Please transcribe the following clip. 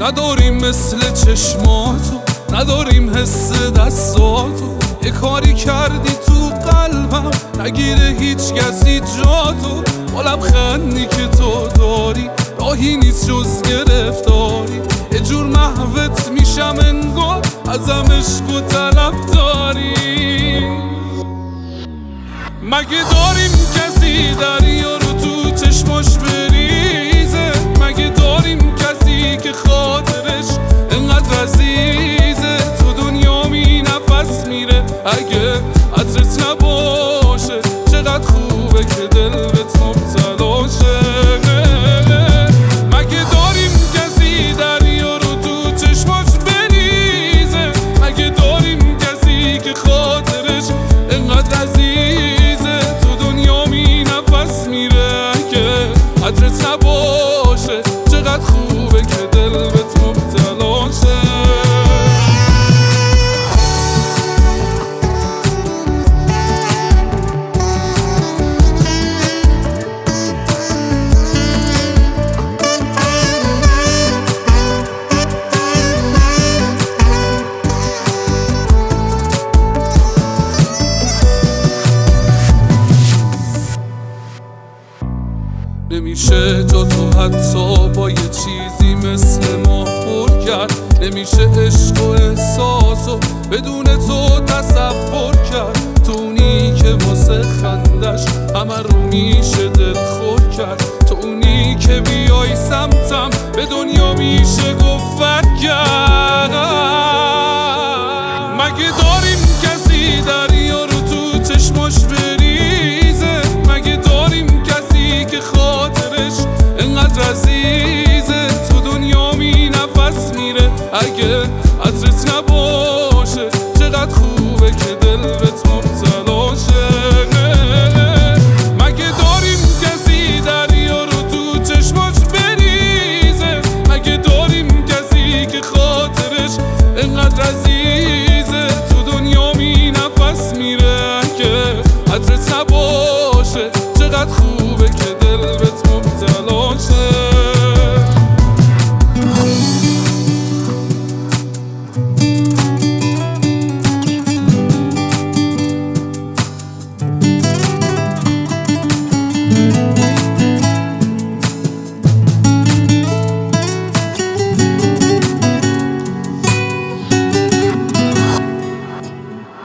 نداریم مثل چشماتو، نداریم حس دستاتو. یه کاری کردی تو قلبم نگیره هیچ کسی جاتو. با لبخندی که تو داری راهی نیست جز گرفتاری. یه جور محوت میشم انگار ازم عشق و طلب داری. مگه داریم کسی دریا رو تو چشماش بریزه؟ مگه داریم کسی که خاطرش انقدر عزیزه؟ تو دنیا می نفس میره اگه عطرت نباشه. چقدر خوبه که دل بهت مبتلاشه. مگه داریم کسی دریا رو تو چشماش بریزه؟ مگه داریم کسی که خاطرش انقدر عزیزه؟ تو دنیا می نفس میره اگه عطرت نباشه. چقدر خوبه که دل بهت مبتلاشه. نمیشه جا تو حتی با یه چیزی مثل ما پر کرد. نمیشه عشق و احساسو بدون تو تصور کرد. تو اونی که واسه خندش همه رو میشه دل خور کرد. تو اونی که بیای سمتم به دنیا میشه گفت کرد. مگه داریم کسی دریا رو تو چشماش بریزه؟ مگه داریم کسی که خاطرش انقدر عزیزه؟ تو دنیا می نفس میره اگه